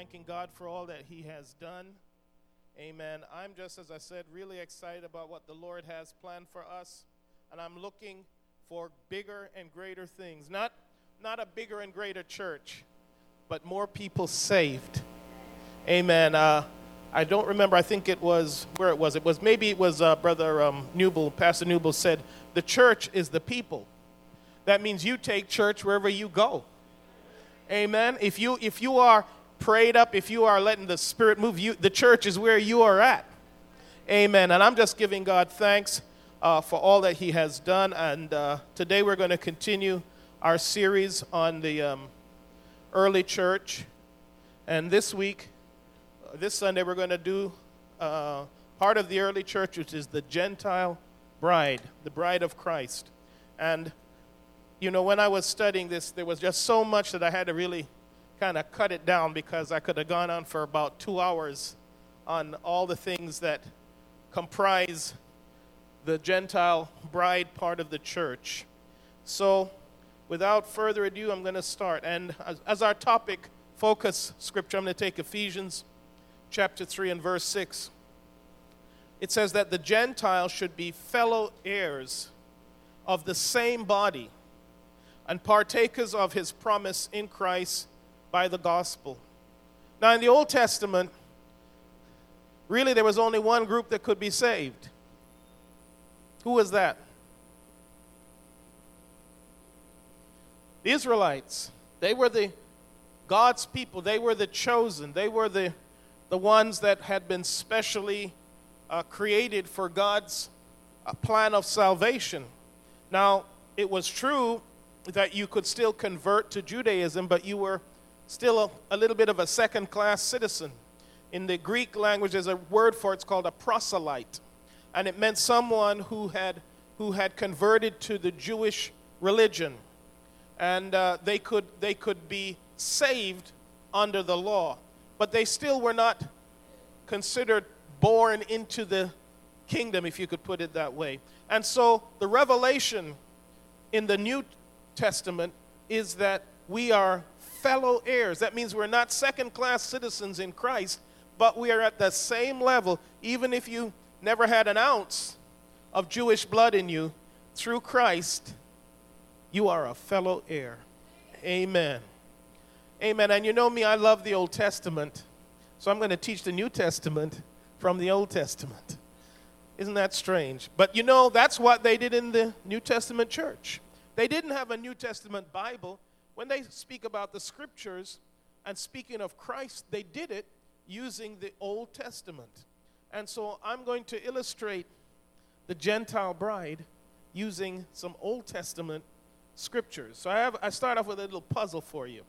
thanking God for all that He has done. Amen. I'm just, as I said, really excited about what the Lord has planned for us. And I'm looking for bigger and greater things. Not a bigger and greater church, but more people saved. Amen. I don't remember. I think it was where it was. Maybe it was Brother Newble, Pastor Newble said, the church is the people. That means you take church wherever you go. Amen. If you are prayed up, if you are letting the Spirit move you, the church is where you are at. Amen. And I'm just giving God thanks for all that He has done. And today we're going to continue our series on the early church. And this Sunday, we're going to do part of the early church, which is the Gentile bride, the bride of Christ. And, you know, when I was studying this, there was just so much that I had to really kind of cut it down, because I could have gone on for about 2 hours on all the things that comprise the Gentile bride part of the church. So, without further ado, I'm going to start. And as our topic focus scripture, I'm going to take Ephesians chapter 3 and verse 6. It says that the Gentiles should be fellow heirs of the same body and partakers of His promise in Christ by the gospel. Now, in the Old Testament, really there was only one group that could be saved. Who was that? The Israelites. They were God's people. They were the chosen. They were the ones that had been specially created for God's plan of salvation. Now, it was true that you could still convert to Judaism, but you were still a little bit of a second-class citizen. In the Greek language, there's a word for it. It's called a proselyte, and it meant someone who had converted to the Jewish religion, and they could be saved under the law, but they still were not considered born into the kingdom, if you could put it that way. And so the revelation in the New Testament is that we are fellow heirs. That means we're not second-class citizens in Christ, but we are at the same level. Even if you never had an ounce of Jewish blood in you, through Christ, you are a fellow heir. Amen. Amen. And you know me, I love the Old Testament, so I'm going to teach the New Testament from the Old Testament. Isn't that strange? But you know, that's what they did in the New Testament church. They didn't have a New Testament Bible. When they speak about the scriptures and speaking of Christ, they did it using the Old Testament. And so I'm going to illustrate the Gentile bride using some Old Testament scriptures. So I start off with a little puzzle for you.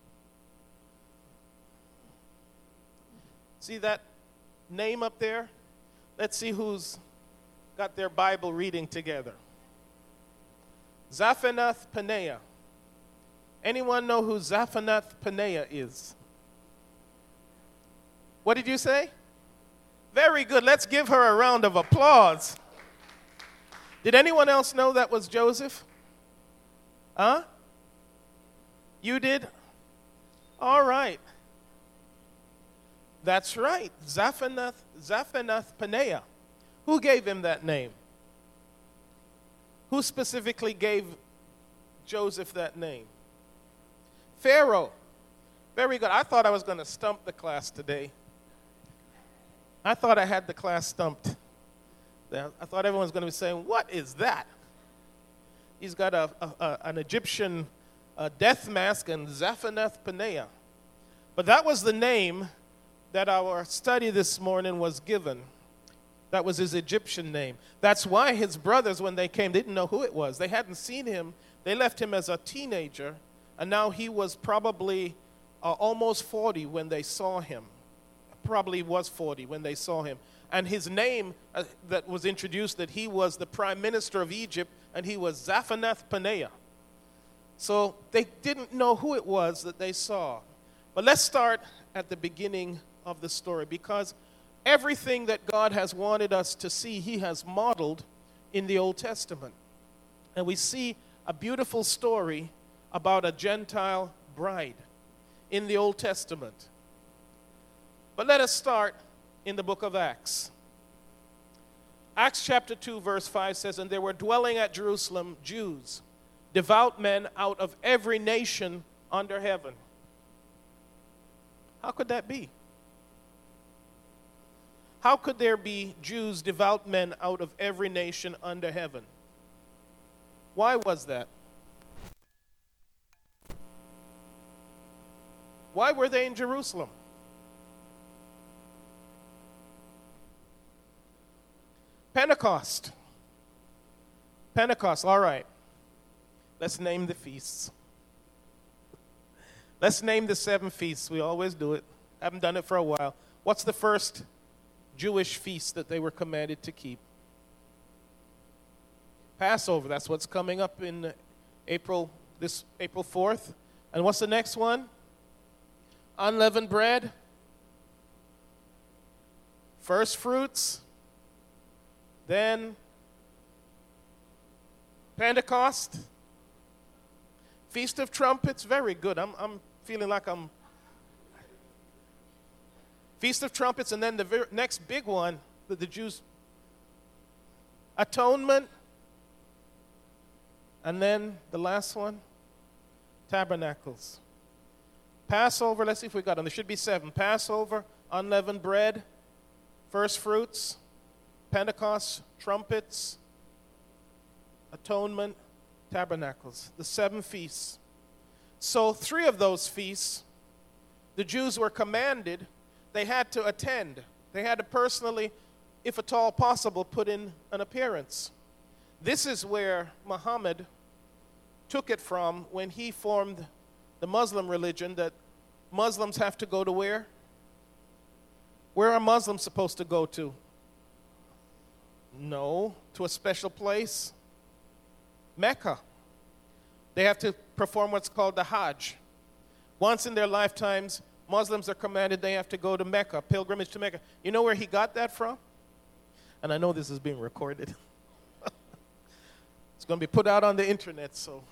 See that name up there? Let's see who's got their Bible reading together. Zaphanath Paneah. Anyone know who Zaphanath Paneah is? What did you say? Very good. Let's give her a round of applause. Did anyone else know that was Joseph? Huh? You did? All right. That's right. Zaphanath Paneah. Who gave him that name? Who specifically gave Joseph that name? Pharaoh. Very good. I thought I was going to stump the class today. I thought I had the class stumped. I thought everyone was going to be saying, what is that? He's got an Egyptian death mask and Zaphanath Paneah. But that was the name that our study this morning was given. That was his Egyptian name. That's why his brothers, when they came, didn't know who it was. They hadn't seen him. They left him as a teenager, and now he was probably almost 40 when they saw him. Probably was 40 when they saw him. And his name that was introduced, that he was the prime minister of Egypt, and he was Zaphanath Paneah. So they didn't know who it was that they saw. But let's start at the beginning of the story, because everything that God has wanted us to see, He has modeled in the Old Testament. And we see a beautiful story about a Gentile bride in the Old Testament. But let us start in the book of Acts. Acts chapter 2, verse 5 says, "And there were dwelling at Jerusalem Jews, devout men out of every nation under heaven." How could that be? How could there be Jews, devout men out of every nation under heaven? Why was that? Why were they in Jerusalem? Pentecost. Pentecost, all right. Let's name the feasts. Let's name the 7 feasts. We always do it. Haven't done it for a while. What's the first Jewish feast that they were commanded to keep? Passover. That's what's coming up in April 4th. And what's the next one? Unleavened bread. First fruits. Then Pentecost. Feast of Trumpets. Very good. I'm feeling like I'm... Feast of Trumpets, and then the next big one that the Jews... Atonement. And then the last one, Tabernacles. Passover, let's see if we got them. There should be 7. Passover, unleavened bread, first fruits, Pentecost, trumpets, atonement, tabernacles. The 7 feasts. So 3 of those feasts, the Jews were commanded, they had to attend. They had to personally, if at all possible, put in an appearance. This is where Muhammad took it from when he formed the Muslim religion, that Muslims have to go to where? Where are Muslims supposed to go to? No, to a special place. Mecca. They have to perform what's called the Hajj. Once in their lifetimes, Muslims are commanded they have to go to Mecca, pilgrimage to Mecca. You know where he got that from? And I know this is being recorded. It's going to be put out on the internet, so.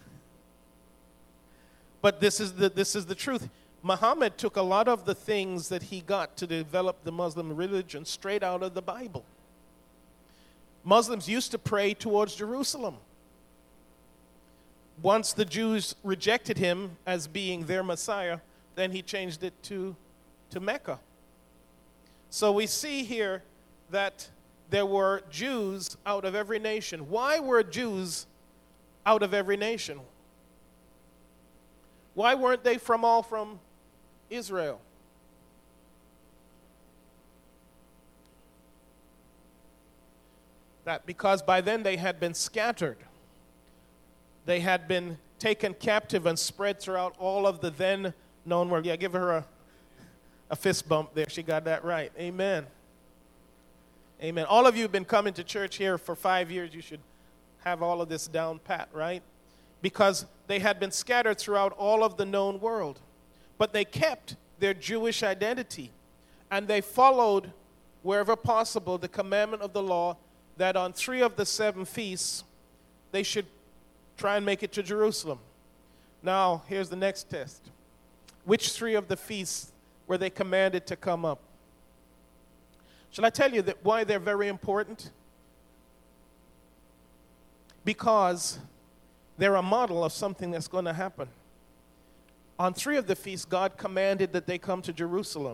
But this is the truth. Muhammad took a lot of the things that he got to develop the Muslim religion straight out of the Bible. Muslims used to pray towards Jerusalem. Once the Jews rejected him as being their Messiah, then he changed it to Mecca. So we see here that there were Jews out of every nation. Why were Jews out of every nation? Why weren't they all from Israel? That because by then they had been scattered. They had been taken captive and spread throughout all of the then known world. Yeah, give her a fist bump there. She got that right. Amen. Amen. All of you have been coming to church here for 5 years. You should have all of this down pat, right? Because they had been scattered throughout all of the known world. But they kept their Jewish identity. And they followed, wherever possible, the commandment of the law that on 3 of the 7 feasts, they should try and make it to Jerusalem. Now, here's the next test. Which 3 of the feasts were they commanded to come up? Shall I tell you why they're very important? Because they're a model of something that's going to happen. On 3 of the feasts, God commanded that they come to Jerusalem.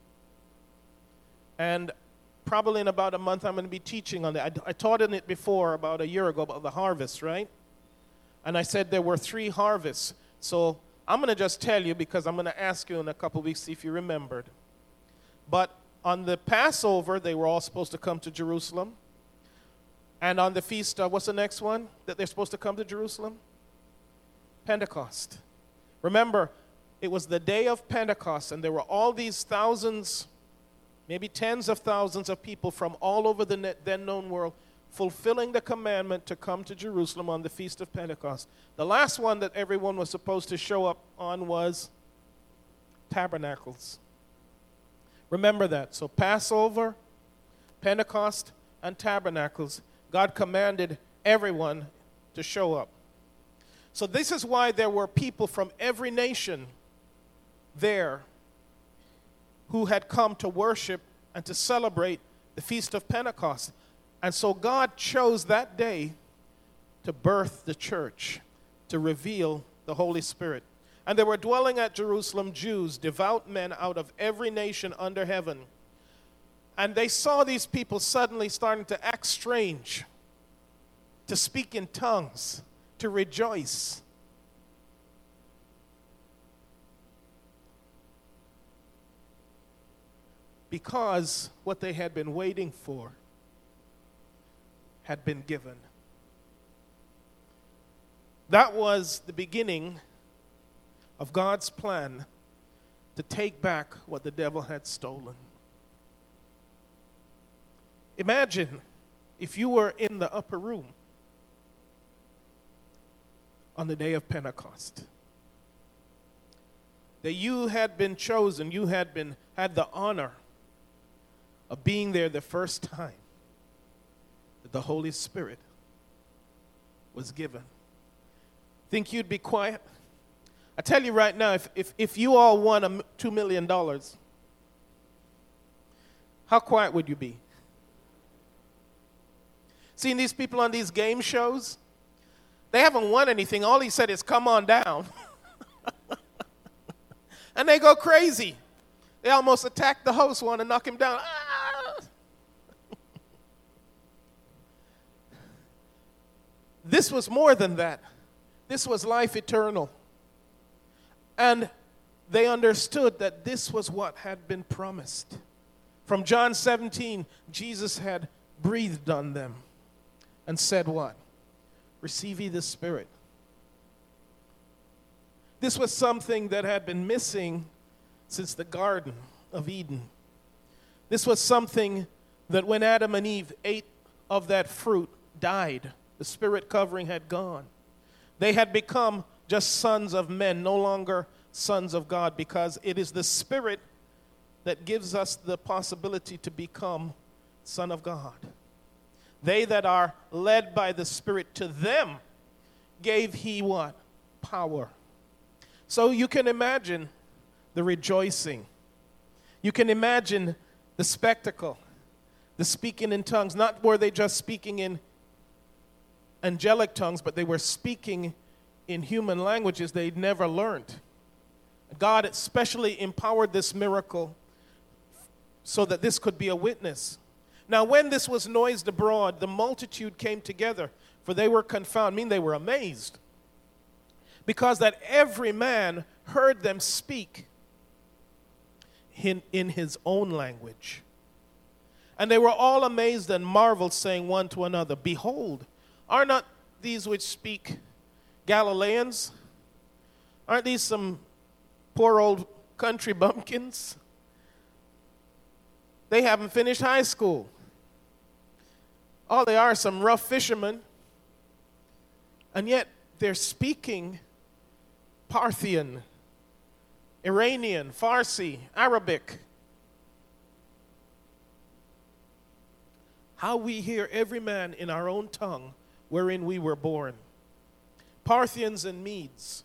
And probably in about a month, I'm going to be teaching on that. I taught on it before, about a year ago, about the harvest, right? And I said there were 3 harvests. So I'm going to just tell you, because I'm going to ask you in a couple weeks, see if you remembered. But on the Passover, they were all supposed to come to Jerusalem. And on the feast, what's the next one that they're supposed to come to Jerusalem? Pentecost. Remember, it was the day of Pentecost, and there were all these thousands, maybe tens of thousands of people from all over the then known world fulfilling the commandment to come to Jerusalem on the Feast of Pentecost. The last one that everyone was supposed to show up on was Tabernacles. Remember that. So Passover, Pentecost, and Tabernacles, God commanded everyone to show up. So this is why there were people from every nation there who had come to worship and to celebrate the Feast of Pentecost. And so God chose that day to birth the church, to reveal the Holy Spirit. And there were dwelling at Jerusalem Jews, devout men out of every nation under heaven. And they saw these people suddenly starting to act strange, to speak in tongues, to rejoice. Because what they had been waiting for had been given. That was the beginning of God's plan to take back what the devil had stolen. Imagine if you were in the upper room on the day of Pentecost, that you had been chosen, you had the honor of being there the first time that the Holy Spirit was given. Think you'd be quiet? I tell you right now, if you all won $2 million, how quiet would you be? Seeing these people on these game shows, they haven't won anything. All he said is, come on down. And they go crazy. They almost attack the host, want to knock him down. Ah! This was more than that. This was life eternal. And they understood that this was what had been promised. From John 17, Jesus had breathed on them and said what? Receive ye the Spirit. This was something that had been missing since the Garden of Eden. This was something that when Adam and Eve ate of that fruit, died. The Spirit covering had gone. They had become just sons of men, no longer sons of God, because it is the Spirit that gives us the possibility to become son of God. They that are led by the Spirit, to them gave he what? Power. So you can imagine the rejoicing. You can imagine the spectacle, the speaking in tongues. Not were they just speaking in angelic tongues, but they were speaking in human languages they'd never learned. God especially empowered this miracle so that this could be a witness. Now, when this was noised abroad, the multitude came together, for they were confounded. I mean, they were amazed, because that every man heard them speak in his own language. And they were all amazed and marveled, saying one to another, behold, are not these which speak Galileans? Aren't these some poor old country bumpkins? They haven't finished high school. All they are some rough fishermen. And yet they're speaking Parthian, Iranian, Farsi, Arabic. How we hear every man in our own tongue wherein we were born. Parthians and Medes,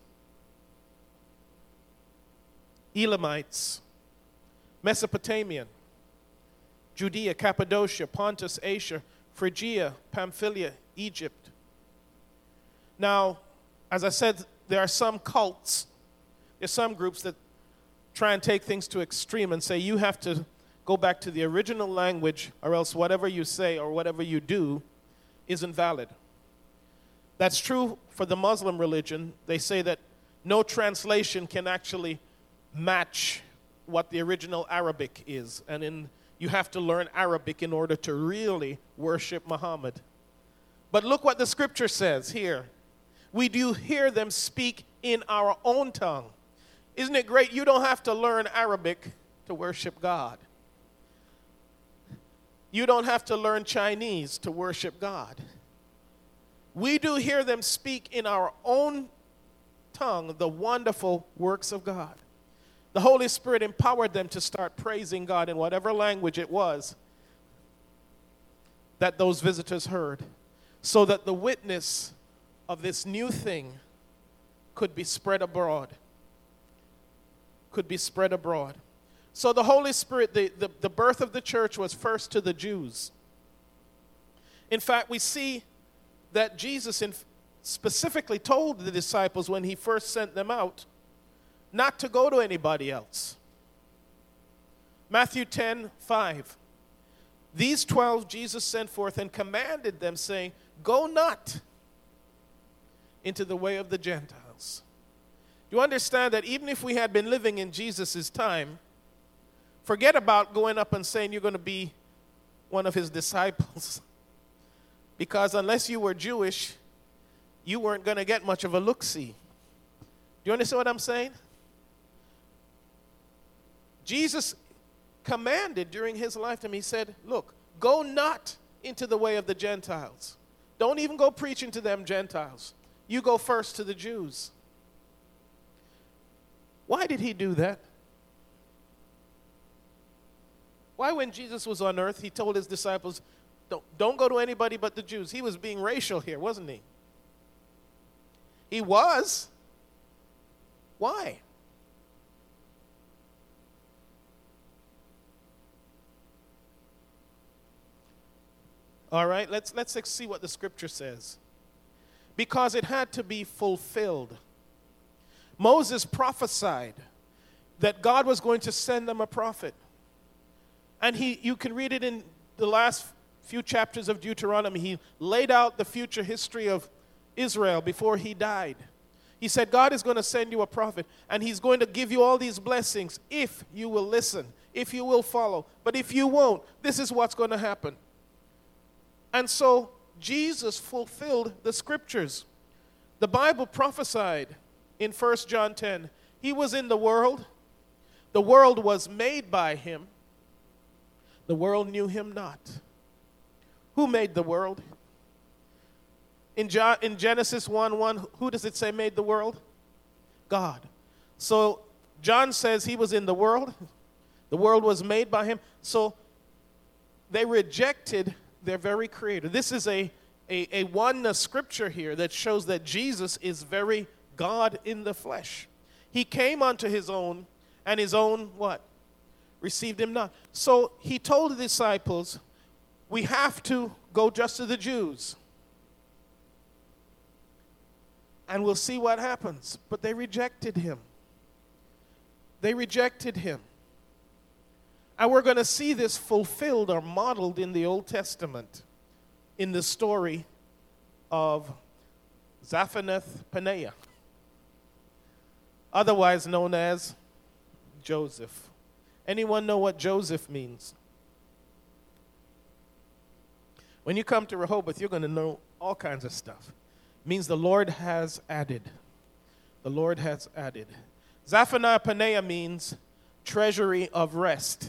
Elamites, Mesopotamian, Judea, Cappadocia, Pontus, Asia, Phrygia, Pamphylia, Egypt. Now, as I said, there are some cults, there's some groups that try and take things to extreme and say you have to go back to the original language, or else whatever you say or whatever you do isn't valid. That's true for the Muslim religion. They say that no translation can actually match what the original Arabic is. And you have to learn Arabic in order to really worship Muhammad. But look what the scripture says here. We do hear them speak in our own tongue. Isn't it great? You don't have to learn Arabic to worship God. You don't have to learn Chinese to worship God. We do hear them speak in our own tongue the wonderful works of God. The Holy Spirit empowered them to start praising God in whatever language it was that those visitors heard, so that the witness of this new thing could be spread abroad. Could be spread abroad. So the Holy Spirit, the birth of the church was first to the Jews. In fact, we see that Jesus specifically told the disciples when he first sent them out not to go to anybody else. Matthew 10:5. These 12 Jesus sent forth and commanded them, saying, go not into the way of the Gentiles. You understand that even if we had been living in Jesus' time, forget about going up and saying you're going to be one of his disciples. Because unless you were Jewish, you weren't going to get much of a look-see. Do you understand what I'm saying? Jesus commanded during his lifetime, he said, look, go not into the way of the Gentiles. Don't even go preaching to them Gentiles. You go first to the Jews. Why did he do that? Why, when Jesus was on earth, he told his disciples, don't go to anybody but the Jews? He was being racial here, wasn't he? He was. Why? All right, let's see what the scripture says. Because it had to be fulfilled. Moses prophesied that God was going to send them a prophet. And you can read it in the last few chapters of Deuteronomy. He laid out the future history of Israel before he died. He said, God is going to send you a prophet, and he's going to give you all these blessings if you will listen, if you will follow. But if you won't, this is what's going to happen. And so Jesus fulfilled the scriptures. The Bible prophesied in 1 John 10, he was in the world was made by him, the world knew him not. Who made the world? In Genesis 1:1, who does it say made the world? God. So John says he was in the world was made by him. So they rejected their very creator. This is a oneness scripture here that shows that Jesus is very God in the flesh. He came unto his own, and his own what? Received him not. So he told the disciples, we have to go just to the Jews. And we'll see what happens. But they rejected him. They rejected him. And we're going to see this fulfilled or modeled in the Old Testament in the story of Zaphenath-Paneah, otherwise known as Joseph. Anyone know what Joseph means? When you come to Rehoboth, you're going to know all kinds of stuff. It means the Lord has added. The Lord has added. Zaphenath-Paneah means treasury of rest.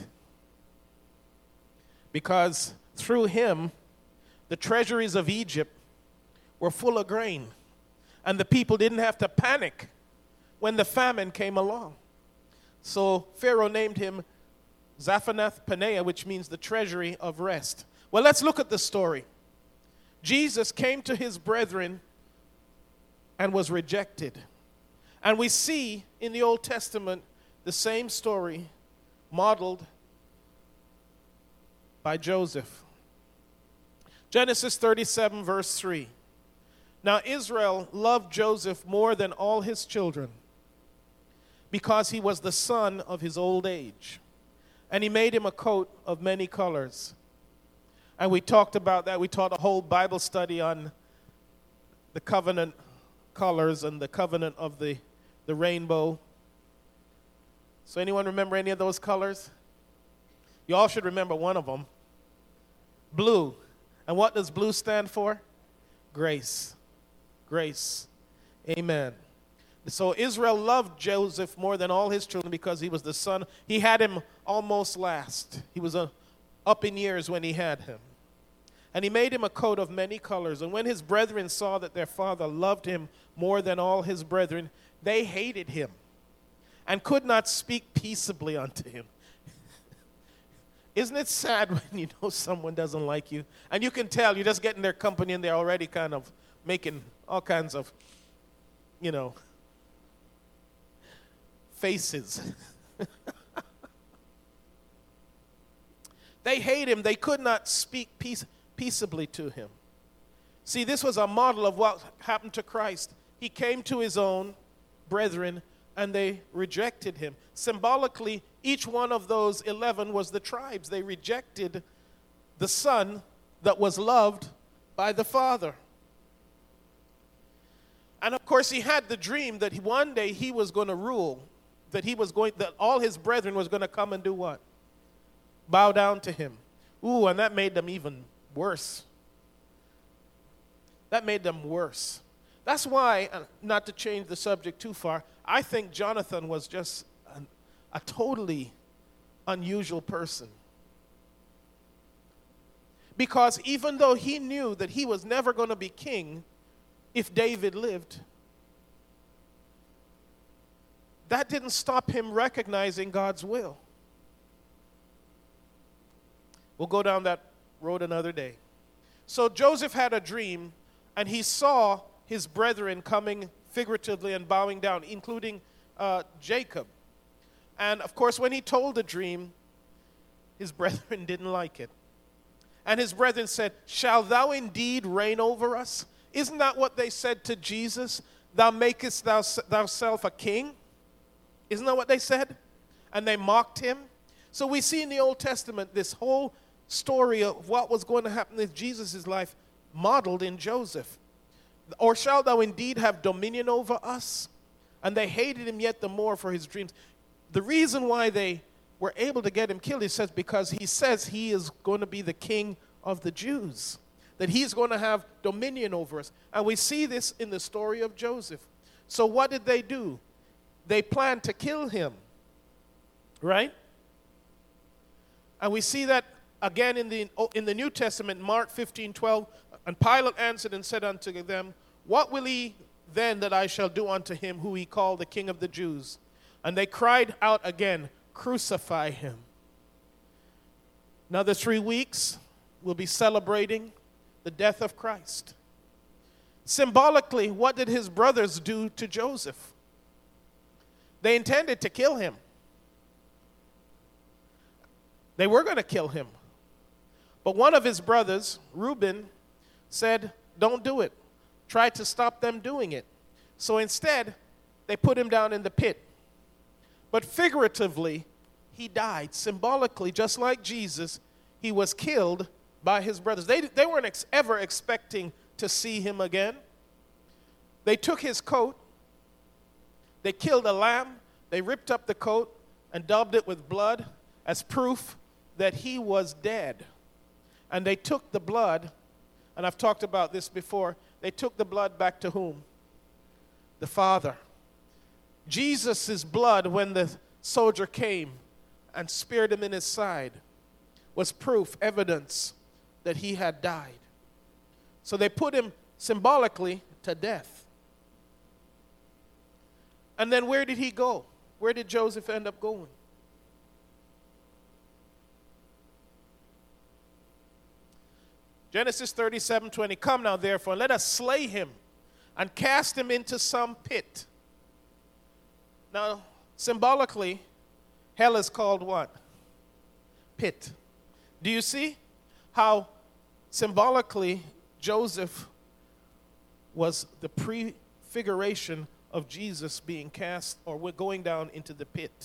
Because through him, the treasuries of Egypt were full of grain. And the people didn't have to panic when the famine came along. So Pharaoh named him Zaphenath-Paneah, which means the treasury of rest. Well, let's look at the story. Jesus came to his brethren and was rejected. And we see in the Old Testament the same story modeled by Joseph. Genesis 37, verse 3. Now Israel loved Joseph more than all his children, because he was the son of his old age. And he made him a coat of many colors. And we talked about that. We taught a whole Bible study on the covenant colors and the covenant of the rainbow. So anyone remember any of those colors? You all should remember one of them. Blue. And what does blue stand for? Grace. Grace. Amen. So Israel loved Joseph more than all his children because he was the son. He had him almost last. He was up in years when he had him. And he made him a coat of many colors. And when his brethren saw that their father loved him more than all his brethren, they hated him and could not speak peaceably unto him. Isn't it sad when you know someone doesn't like you? And you can tell, you're just getting their company and they're already kind of making all kinds of, faces. They hate him. They could not speak peaceably to him. See, this was a model of what happened to Christ. He came to his own brethren, and they rejected him. Symbolically, each one of those 11 was the tribes. They rejected the Son that was loved by the Father. And of course, he had the dream that one day he was going to rule, that all his brethren was going to come and do what? Bow down to him. Ooh, and that made them even worse. That made them worse. That's why, not to change the subject too far, I think Jonathan was just a totally unusual person. Because even though he knew that he was never going to be king if David lived, that didn't stop him recognizing God's will. We'll go down that road another day. So Joseph had a dream, and he saw his brethren coming figuratively and bowing down, including Jacob. And of course, when he told the dream, his brethren didn't like it. And his brethren said, "Shall thou indeed reign over us?" Isn't that what they said to Jesus? "Thou makest thyself a king?" Isn't that what they said? And they mocked him. So we see in the Old Testament this whole story of what was going to happen in Jesus' life modeled in Joseph. "Or shalt thou indeed have dominion over us?" And they hated him yet the more for his dreams. The reason why they were able to get him killed, he says, because he says he is going to be the king of the Jews, that he's going to have dominion over us. And we see this in the story of Joseph. So what did they do? They planned to kill him, right? And we see that again in the New Testament, Mark 15:12. "And Pilate answered and said unto them, What will he then that I shall do unto him who he called the King of the Jews? And they cried out again, Crucify him." Another 3 weeks, we'll be celebrating the death of Christ. Symbolically, what did his brothers do to Joseph? They intended to kill him. They were going to kill him. But one of his brothers, Reuben, said, "Don't do it." Tried to stop them doing it. So instead, they put him down in the pit. But figuratively, he died. Symbolically, just like Jesus, he was killed by his brothers. They weren't ever expecting to see him again. They took his coat. They killed a lamb. They ripped up the coat and daubed it with blood as proof that he was dead. And they took the blood, and I've talked about this before, they took the blood back to whom? The Father. Jesus' blood, when the soldier came and speared him in his side, was proof, evidence that he had died. So they put him symbolically to death. And then where did he go? Where did Joseph end up going? Genesis 37:20, "Come now, therefore, let us slay him and cast him into some pit." Now, symbolically, hell is called what? Pit. Do you see how symbolically Joseph was the prefiguration of Jesus being cast, or we're going down into the pit?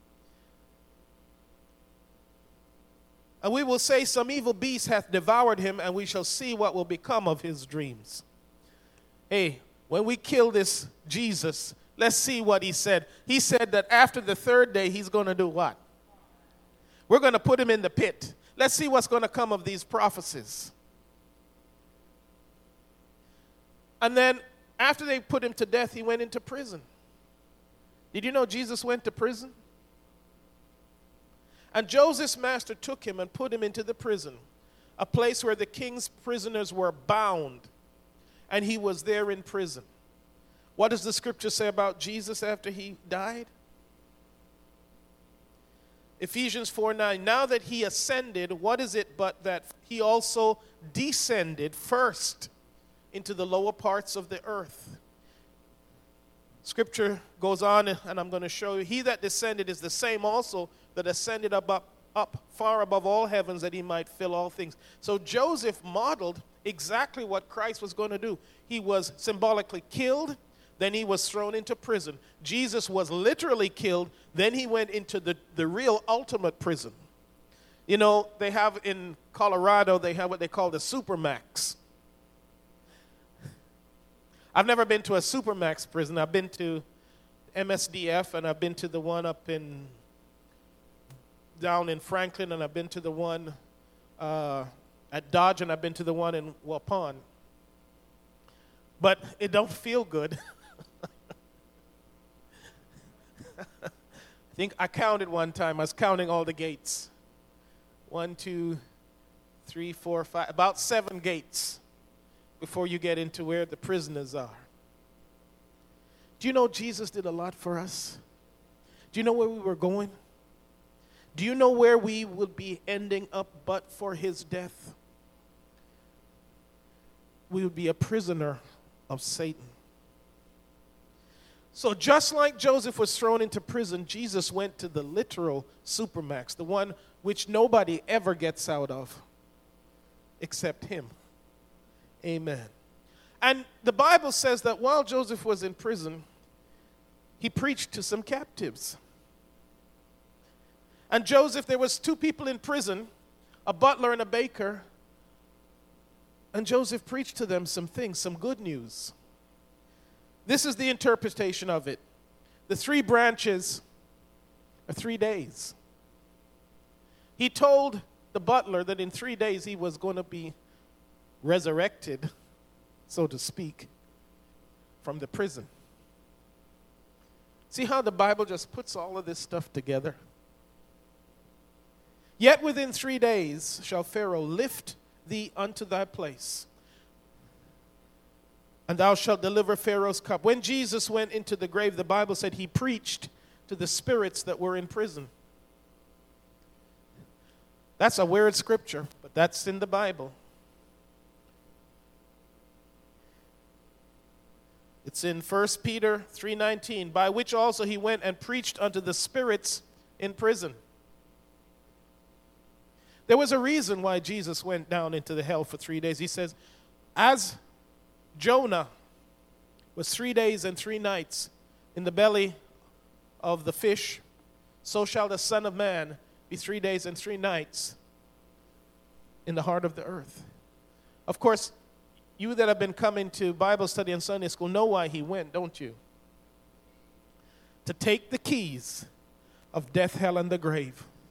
And we will say, "Some evil beast hath devoured him, and we shall see what will become of his dreams." Hey, when we kill this Jesus, let's see what he said. He said that after the third day, he's going to do what? We're going to put him in the pit. Let's see what's going to come of these prophecies. And then after they put him to death, he went into prison. Did you know Jesus went to prison? And Joseph's master took him and put him into the prison, a place where the king's prisoners were bound, and he was there in prison. What does the scripture say about Jesus after he died? Ephesians 4:9, "Now that he ascended, what is it but that he also descended first into the lower parts of the earth?" Scripture goes on, and I'm going to show you, "He that descended is the same also that ascended up up far above all heavens that he might fill all things. So Joseph modeled exactly what Christ was going to do. He was symbolically killed, then he was thrown into prison. Jesus was literally killed, then he went into the real ultimate prison. You know, they have in Colorado, they have what they call the Supermax. I've never been to a Supermax prison. I've been to MSDF, and I've been to the one down in Franklin, and I've been to the one at Dodge, and I've been to the one in Waupun. But it don't feel good. I think I counted one time. I was counting all the gates. 1, 2, 3, 4, 5, about 7 gates before you get into where the prisoners are. Do you know Jesus did a lot for us? Do you know where we were going? Do you know where we would be ending up but for his death? We would be a prisoner of Satan. So just like Joseph was thrown into prison, Jesus went to the literal Supermax, the one which nobody ever gets out of except him. Amen. And the Bible says that while Joseph was in prison, he preached to some captives. And Joseph, there was 2 people in prison, a butler and a baker, and Joseph preached to them some things, some good news. This is the interpretation of it. The 3 branches are 3 days. He told the butler that in 3 days he was going to be resurrected, so to speak, from the prison. See how the Bible just puts all of this stuff together? Yet within 3 days shall Pharaoh lift thee unto thy place, and thou shalt deliver Pharaoh's cup. When Jesus went into the grave, the Bible said he preached to the spirits that were in prison. That's a weird scripture, but that's in the Bible. It's in 1 Peter 3:19, by which also he went and preached unto the spirits in prison. There was a reason why Jesus went down into the hell for 3 days. He says, as Jonah was 3 days and 3 nights in the belly of the fish, so shall the Son of Man be 3 days and 3 nights in the heart of the earth. Of course, you that have been coming to Bible study and Sunday school know why he went, don't you? To take the keys of death, hell, and the grave.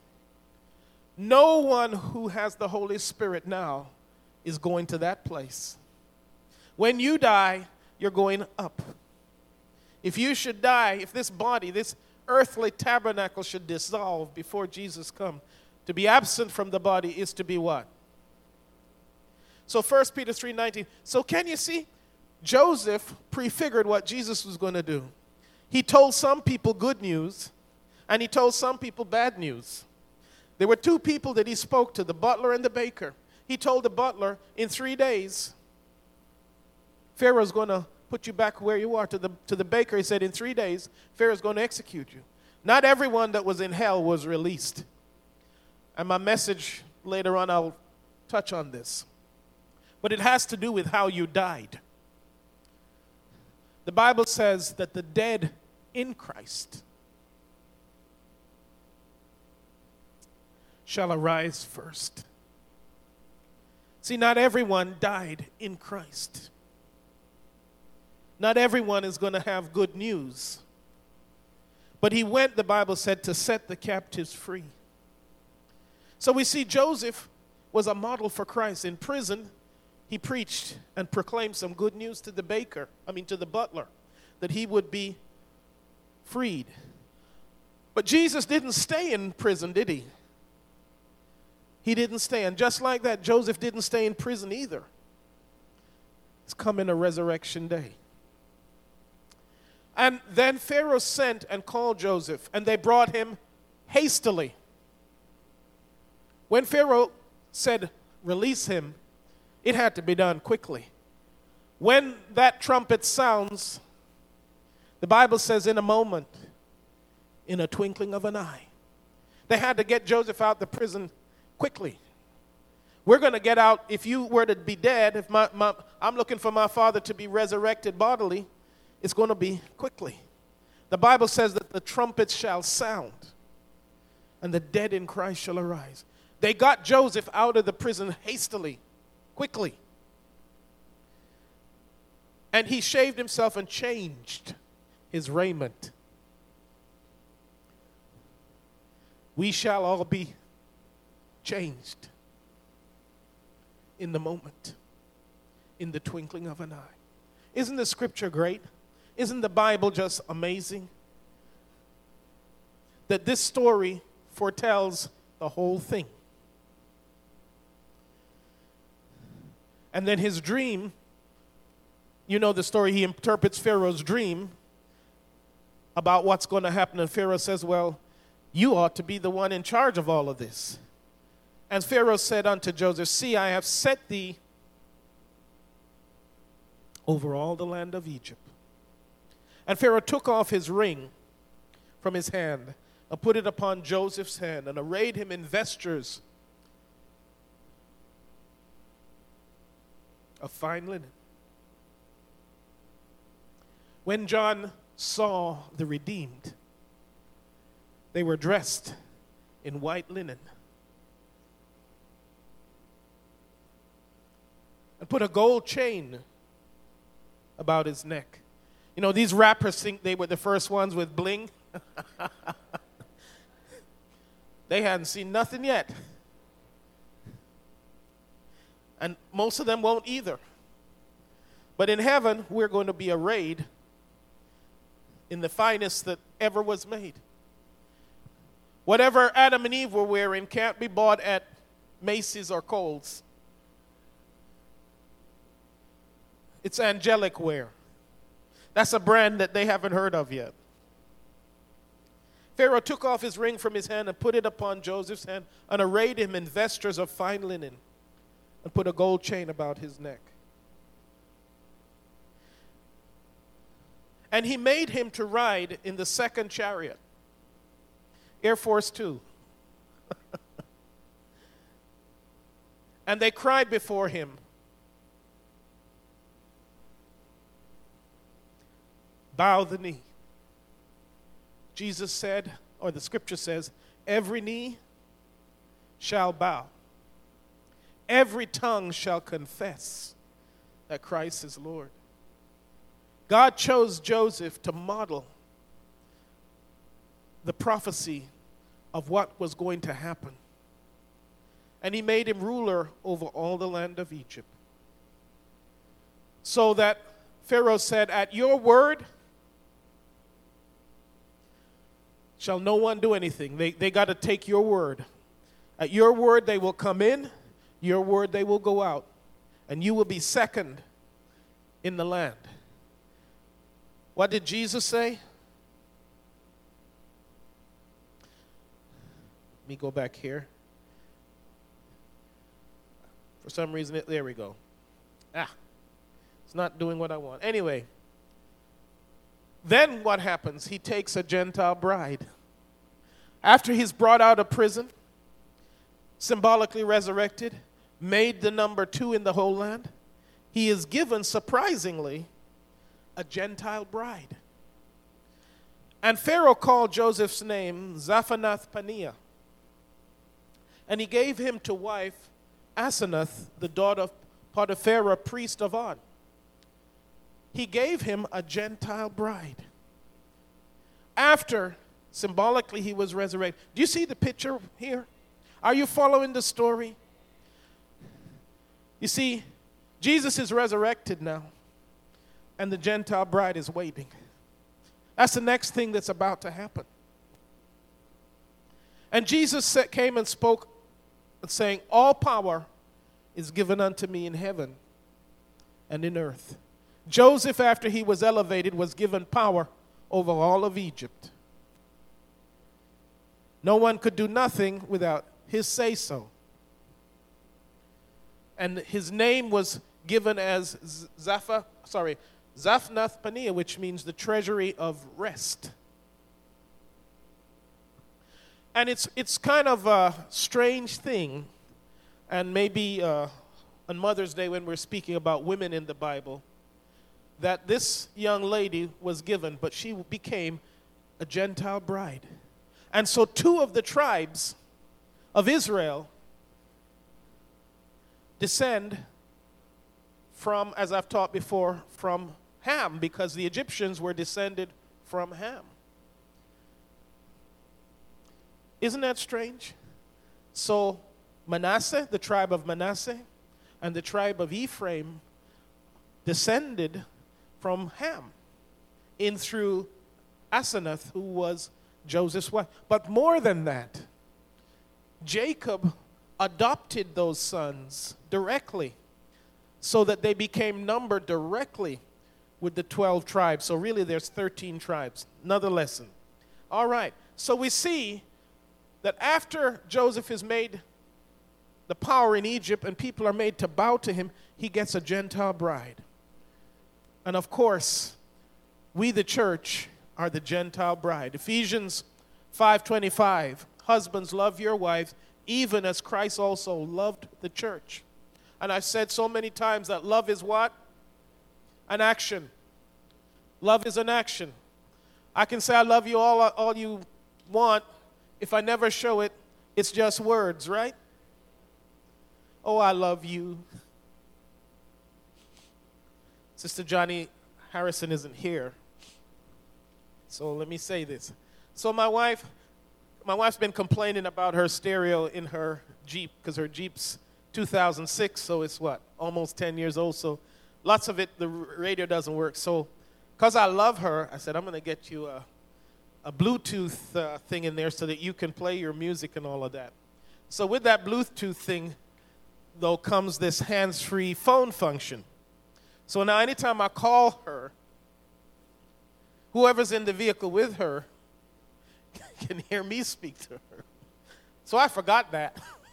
No one who has the Holy Spirit now is going to that place. When you die, you're going up. If you should die, if this body, this earthly tabernacle should dissolve before Jesus comes, to be absent from the body is to be what? So 1 Peter 3:19. So can you see? Joseph prefigured what Jesus was going to do. He told some people good news, and he told some people bad news. There were 2 people that he spoke to, the butler and the baker. He told the butler, in 3 days, Pharaoh's going to put you back where you are. To the baker, he said, in 3 days, Pharaoh's going to execute you. Not everyone that was in hell was released. And my message later on, I'll touch on this. But it has to do with how you died. The Bible says that the dead in Christ shall arise first. See, not everyone died in Christ. Not everyone is going to have good news. But he went, the Bible said, to set the captives free. So we see Joseph was a model for Christ. In prison, he preached and proclaimed some good news to the to the butler, that he would be freed. But Jesus didn't stay in prison, did he? He didn't stay. And just like that, Joseph didn't stay in prison either. It's coming a resurrection day. And then Pharaoh sent and called Joseph, and they brought him hastily. When Pharaoh said, release him, it had to be done quickly. When that trumpet sounds, the Bible says in a moment, in a twinkling of an eye. They had to get Joseph out of the prison quickly. We're going to get out, if you were to be dead, if I'm looking for my father to be resurrected bodily, it's going to be quickly. The Bible says that the trumpets shall sound, and the dead in Christ shall arise. They got Joseph out of the prison hastily, quickly. And he shaved himself and changed his raiment. We shall all be changed in the moment, in the twinkling of an eye. Isn't the scripture great? Isn't the Bible just amazing? That this story foretells the whole thing. And then his dream, you know the story, he interprets Pharaoh's dream about what's going to happen. And Pharaoh says, well, you ought to be the one in charge of all of this. And Pharaoh said unto Joseph, see, I have set thee over all the land of Egypt. And Pharaoh took off his ring from his hand and put it upon Joseph's hand and arrayed him in vestures of fine linen. When John saw the redeemed, they were dressed in white linen and put a gold chain about his neck. You know, these rappers think they were the first ones with bling. They hadn't seen nothing yet. And most of them won't either. But in heaven, we're going to be arrayed in the finest that ever was made. Whatever Adam and Eve were wearing can't be bought at Macy's or Kohl's. It's angelic wear. That's a brand that they haven't heard of yet. Pharaoh took off his ring from his hand and put it upon Joseph's hand and arrayed him in vestures of fine linen and put a gold chain about his neck. And he made him to ride in the second chariot, Air Force Two. And they cried before him, bow the knee. Jesus said, or the scripture says, every knee shall bow. Every tongue shall confess that Christ is Lord. God chose Joseph to model the prophecy of what was going to happen. And he made him ruler over all the land of Egypt. So that Pharaoh said, at your word shall no one do anything. They got to take your word. At your word they will come in, your word they will go out, and you will be second in the land. What did Jesus say? Let me go back here. For some reason, there we go. It's not doing what I want. Anyway, then what happens? He takes a Gentile bride. After he's brought out of prison, symbolically resurrected, made the number 2 in the whole land, he is given, surprisingly, a Gentile bride. And Pharaoh called Joseph's name Zaphenath-Paneah. And he gave him to wife Asenath, the daughter of Potiphera, priest of On. He gave him a Gentile bride. After, symbolically, he was resurrected. Do you see the picture here? Are you following the story? You see, Jesus is resurrected now, and the Gentile bride is waiting. That's the next thing that's about to happen. And Jesus came and spoke, saying, all power is given unto me in heaven and in earth. Joseph, after he was elevated, was given power over all of Egypt. No one could do nothing without his say-so. And his name was given as Zaphenath-Paneah, which means the treasury of rest. And it's kind of a strange thing, and maybe on Mother's Day when we're speaking about women in the Bible, that this young lady was given, but she became a Gentile bride. And so 2 of the tribes of Israel descend from, as I've taught before, from Ham, because the Egyptians were descended from Ham. Isn't that strange? So Manasseh, the tribe of Manasseh, and the tribe of Ephraim descended from Ham in through Asenath, who was Joseph's wife. But more than that, Jacob adopted those sons directly so that they became numbered directly with the 12 tribes. So really there's 13 tribes. Another lesson. All right. So we see that after Joseph is made the power in Egypt and people are made to bow to him, he gets a Gentile bride. And of course, we the church are the Gentile bride. Ephesians 5:25, husbands, love your wives, even as Christ also loved the church. And I've said so many times that love is what? An action. Love is an action. I can say I love you all you want. If I never show it, it's just words, right? Oh, I love you. Sister Johnny Harrison isn't here. So let me say this. So my wife's been complaining about her stereo in her Jeep, because her Jeep's 2006, so it's what? Almost 10 years old. So lots of it, the radio doesn't work. So because I love her, I said, I'm going to get you a Bluetooth thing in there so that you can play your music and all of that. So with that Bluetooth thing, though, comes this hands-free phone function. So now anytime I call her, whoever's in the vehicle with her can hear me speak to her. So I forgot that.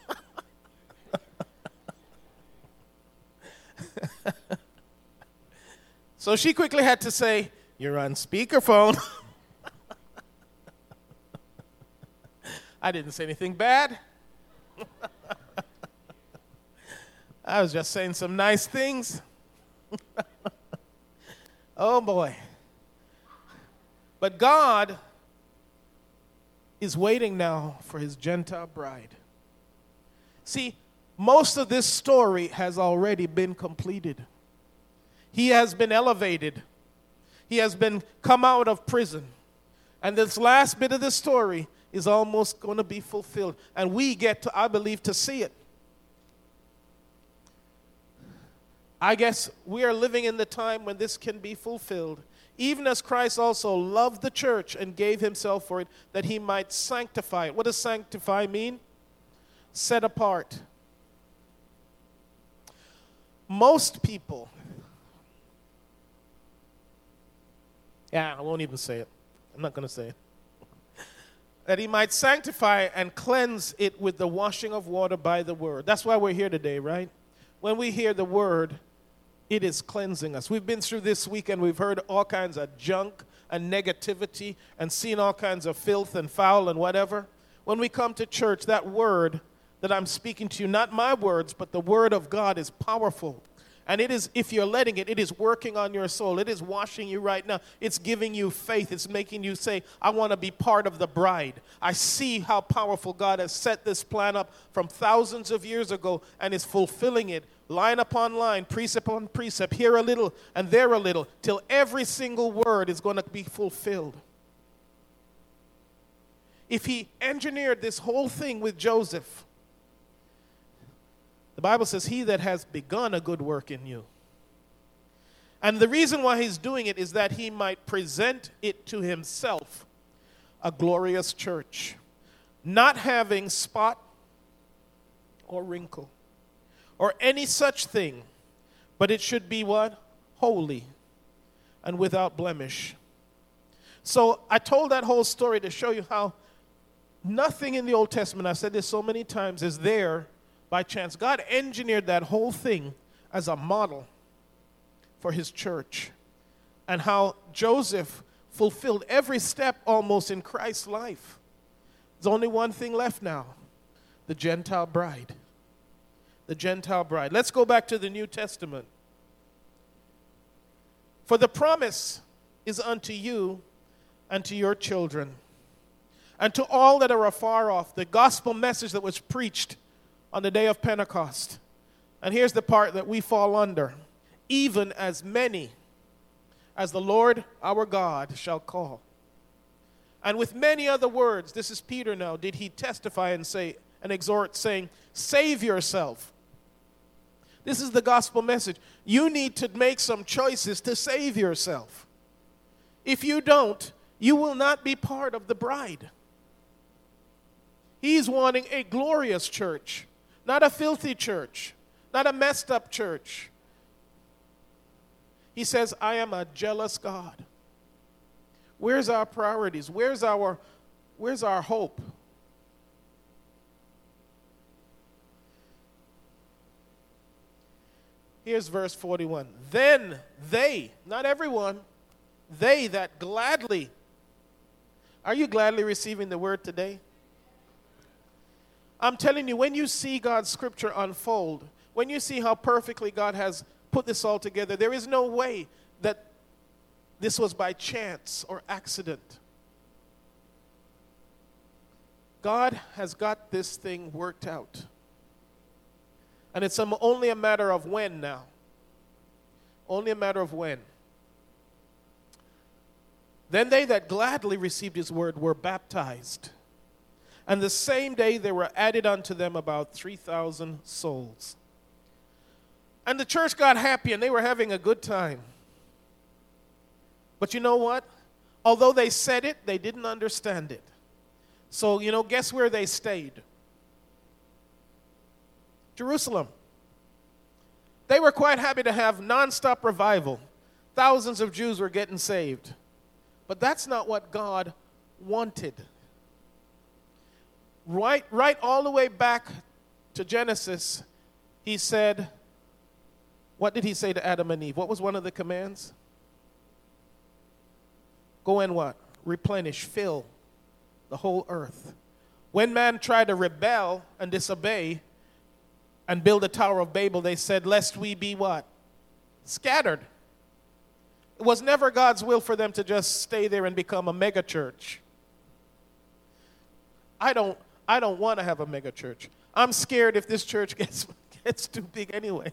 So she quickly had to say, "You're on speakerphone." I didn't say anything bad. I was just saying some nice things. Oh boy. But God is waiting now for his Gentile bride. See, most of this story has already been completed. He has been elevated. He has been come out of prison. And this last bit of the story is almost going to be fulfilled. And we get to, I believe, to see it. I guess we are living in the time when this can be fulfilled. Even as Christ also loved the church and gave himself for it, that he might sanctify it. What does sanctify mean? Set apart. Most people, I won't even say it. I'm not going to say it. That he might sanctify and cleanse it with the washing of water by the word. That's why we're here today, right? When we hear the word, it is cleansing us. We've been through this week and we've heard all kinds of junk and negativity and seen all kinds of filth and foul and whatever. When we come to church, that word that I'm speaking to you, not my words, but the word of God is powerful. And it is, if you're letting it, it is working on your soul. It is washing you right now. It's giving you faith. It's making you say, I want to be part of the bride. I see how powerful God has set this plan up from thousands of years ago and is fulfilling it line upon line, precept upon precept, here a little and there a little, till every single word is going to be fulfilled. If he engineered this whole thing with Joseph, the Bible says, he that has begun a good work in you. And the reason why he's doing it is that he might present it to himself, a glorious church, not having spot or wrinkle or any such thing, but it should be what? Holy and without blemish. So I told that whole story to show you how nothing in the Old Testament, I've said this so many times, is there by chance. God engineered that whole thing as a model for his church, and how Joseph fulfilled every step almost in Christ's life. There's only one thing left now: the Gentile bride. The Gentile bride. Let's go back to the New Testament. For the promise is unto you and to your children, and to all that are afar off, the gospel message that was preached on the day of Pentecost. And here's the part that we fall under: even as many as the Lord our God shall call. And with many other words, this is Peter now, did he testify and say and exhort, saying, save yourself. This is the gospel message. You need to make some choices to save yourself. If you don't, you will not be part of the bride. He's wanting a glorious church, not a filthy church, not a messed up church. He says, I am a jealous God. Where's our priorities? Where's our hope? Here's verse 41. Then they, not everyone, they that gladly. Are you gladly receiving the word today? I'm telling you, when you see God's scripture unfold, when you see how perfectly God has put this all together, there is no way that this was by chance or accident. God has got this thing worked out. And it's only a matter of when now. Only a matter of when. Then they that gladly received his word were baptized. And the same day there were added unto them about 3,000 souls. And the church got happy and they were having a good time. But you know what? Although they said it, they didn't understand it. So, guess where they stayed? Jerusalem. They were quite happy to have nonstop revival. Thousands of Jews were getting saved. But that's not what God wanted. Right all the way back to Genesis, he said, what did he say to Adam and Eve? What was one of the commands? Go and what? Replenish, fill the whole earth. When man tried to rebel and disobey and build a Tower of Babel, they said, lest we be what? Scattered. It was never God's will for them to just stay there and become a mega church. I don't want to have a mega church. I'm scared if this church gets too big anyway.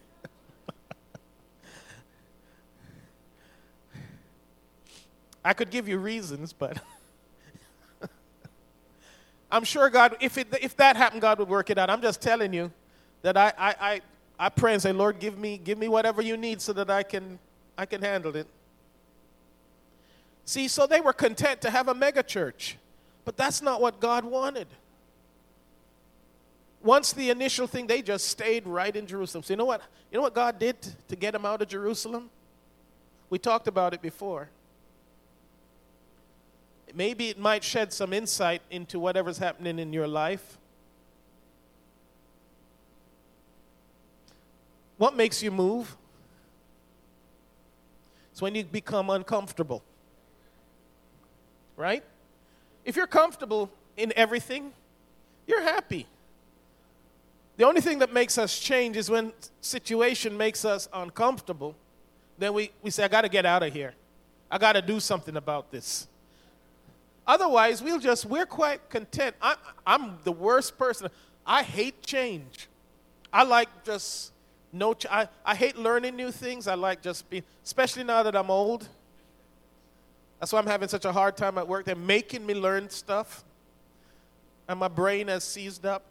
I could give you reasons, but I'm sure God, if that happened, God would work it out. I'm just telling you that I pray and say, Lord, give me whatever you need so that I can handle it. See, so they were content to have a mega church, but that's not what God wanted. Once the initial thing, they just stayed right in Jerusalem. So you know what God did to get them out of Jerusalem? We talked about it before. Maybe it might shed some insight into whatever's happening in your life. What makes you move? It's when you become uncomfortable. Right? If you're comfortable in everything, you're happy. The only thing that makes us change is when situation makes us uncomfortable. Then we say, I got to get out of here. I got to do something about this. Otherwise, we're quite content. I'm the worst person. I hate change. I like just I hate learning new things. I like just being, especially now that I'm old. That's why I'm having such a hard time at work. They're making me learn stuff. And my brain has seized up.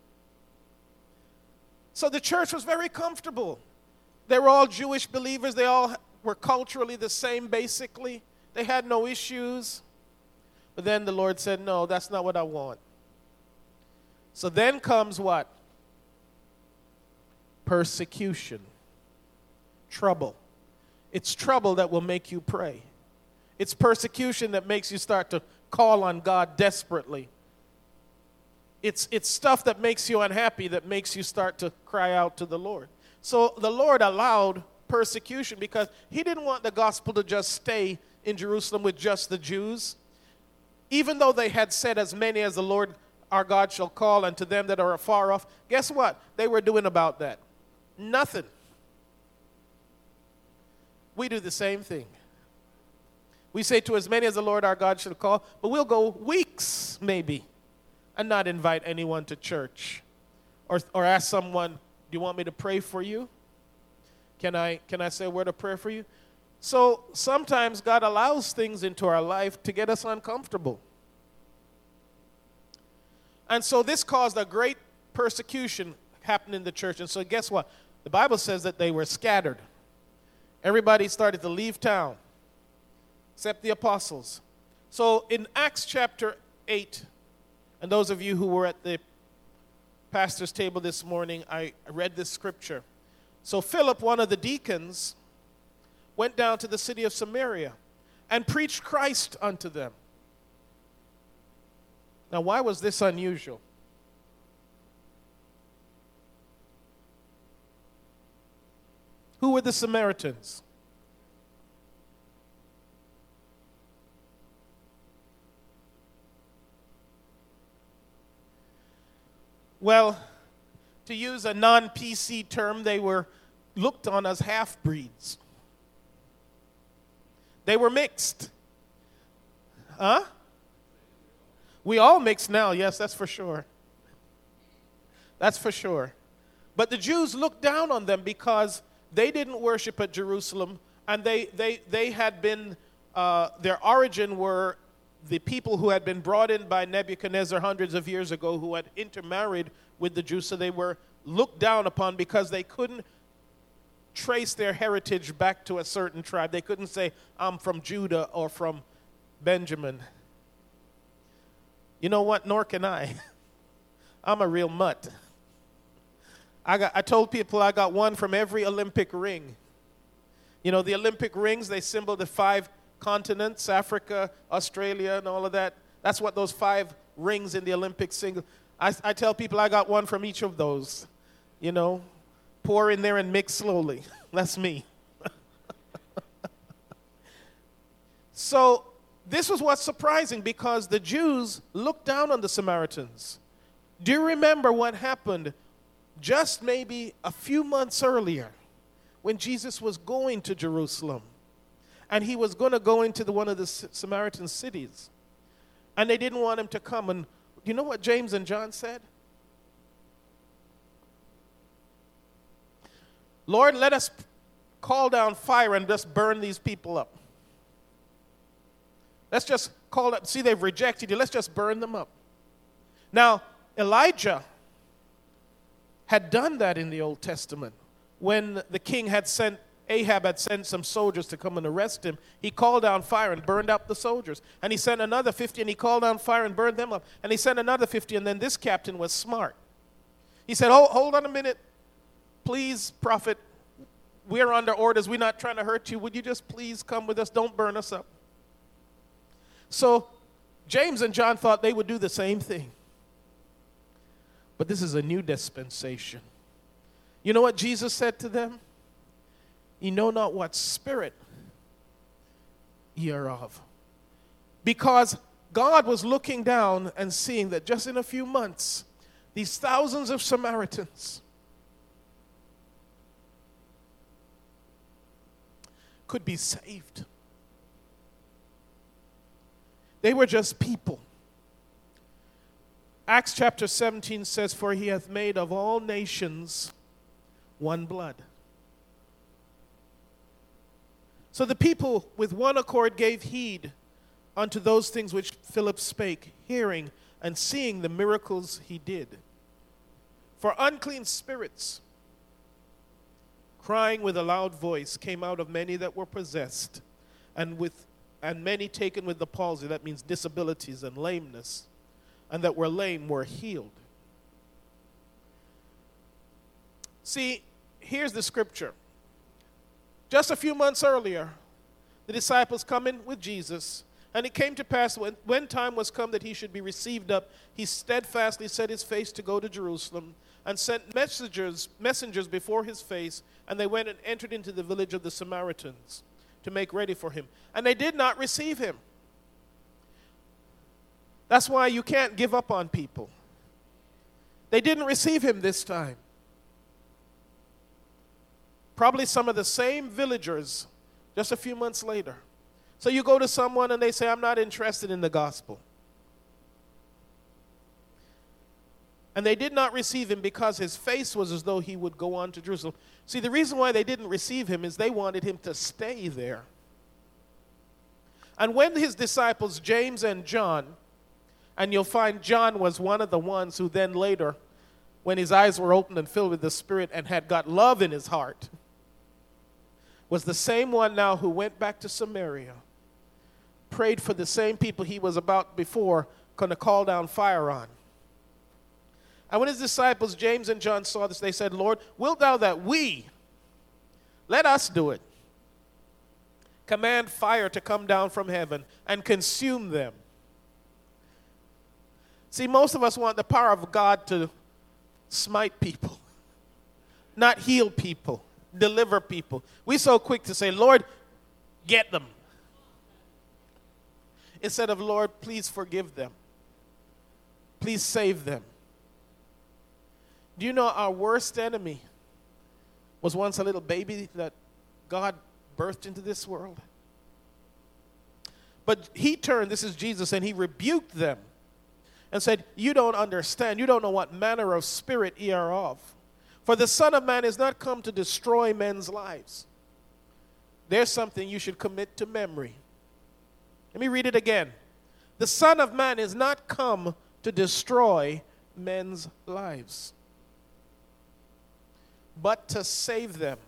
So the church was very comfortable. They were all Jewish believers. They all were culturally the same, basically. They had no issues. But then the Lord said, no, that's not what I want. So then comes what? Persecution. Trouble. It's trouble that will make you pray. It's persecution that makes you start to call on God desperately. It's stuff that makes you unhappy that makes you start to cry out to the Lord. So the Lord allowed persecution because he didn't want the gospel to just stay in Jerusalem with just the Jews. Even though they had said as many as the Lord our God shall call, and to them that are afar off. Guess what they were doing about that? Nothing. We do the same thing. We say to as many as the Lord our God shall call, but we'll go weeks maybe and not invite anyone to church. Or ask someone, do you want me to pray for you? Can I say a word of prayer for you? So sometimes God allows things into our life to get us uncomfortable. And so this caused a great persecution happen in the church. And so guess what? The Bible says that they were scattered. Everybody started to leave town, except the apostles. So in Acts chapter 8, and those of you who were at the pastor's table this morning, I read this scripture. So Philip, one of the deacons, went down to the city of Samaria and preached Christ unto them. Now, why was this unusual? Who were the Samaritans? Well, to use a non-PC term, they were looked on as half-breeds. They were mixed. Huh? We all mix now, yes, that's for sure. That's for sure. But the Jews looked down on them because they didn't worship at Jerusalem, and they had been, their origin were the people who had been brought in by Nebuchadnezzar hundreds of years ago who had intermarried with the Jews, so they were looked down upon because they couldn't trace their heritage back to a certain tribe. They couldn't say, I'm from Judah or from Benjamin. You know what? Nor can I. I'm a real mutt. I told people I got one from every Olympic ring. You know, the Olympic rings, they symbol the 5 continents, Africa, Australia, and all of that. That's what those 5 rings in the Olympic single. I tell people I got one from each of those. You know, pour in there and mix slowly. That's me. So this was what's surprising, because the Jews looked down on the Samaritans. Do you remember what happened just maybe a few months earlier when Jesus was going to Jerusalem? And he was going to go into one of the Samaritan cities. And they didn't want him to come. And you know what James and John said? Lord, let us call down fire and just burn these people up. Let's just call up. See, they've rejected you. Let's just burn them up. Now, Elijah had done that in the Old Testament. When the king had sent, Ahab had sent some soldiers to come and arrest him, he called down fire and burned up the soldiers. And he sent another 50, and he called down fire and burned them up. And he sent another 50, and then this captain was smart. He said, hold on a minute. Please, prophet, we're under orders. We're not trying to hurt you. Would you just please come with us? Don't burn us up. So James and John thought they would do the same thing. But this is a new dispensation. You know what Jesus said to them? Ye know not what spirit ye are of. Because God was looking down and seeing that just in a few months, these thousands of Samaritans could be saved. They were just people. Acts chapter 17 says, for he hath made of all nations one blood. So the people with one accord gave heed unto those things which Philip spake, hearing and seeing the miracles he did. For unclean spirits, crying with a loud voice, came out of many that were possessed, and many taken with the palsy, that means disabilities and lameness, and that were lame were healed. See, here's the scripture. Just a few months earlier, the disciples come in with Jesus, and it came to pass when time was come that he should be received up, he steadfastly set his face to go to Jerusalem, and sent messengers before his face, and they went and entered into the village of the Samaritans to make ready for him. And they did not receive him. That's why you can't give up on people. They didn't receive him this time. Probably some of the same villagers just a few months later. So you go to someone and they say, I'm not interested in the gospel. And they did not receive him because his face was as though he would go on to Jerusalem. See, the reason why they didn't receive him is they wanted him to stay there. And when his disciples, James and John, and you'll find John was one of the ones who then later, when his eyes were opened and filled with the Spirit and had got love in his heart, was the same one now who went back to Samaria, prayed for the same people he was about before going to call down fire on. And when his disciples, James and John, saw this, they said, Lord, wilt thou that we, let us do it, command fire to come down from heaven and consume them? See, most of us want the power of God to smite people, not heal people, deliver people. We're so quick to say, Lord, get them. Instead of, Lord, please forgive them. Please save them. Do you know our worst enemy was once a little baby that God birthed into this world? But he turned, this is Jesus, and he rebuked them and said, you don't understand. You don't know what manner of spirit ye are of. For the Son of Man is not come to destroy men's lives. There's something you should commit to memory. Let me read it again. The Son of Man is not come to destroy men's lives, but to save them.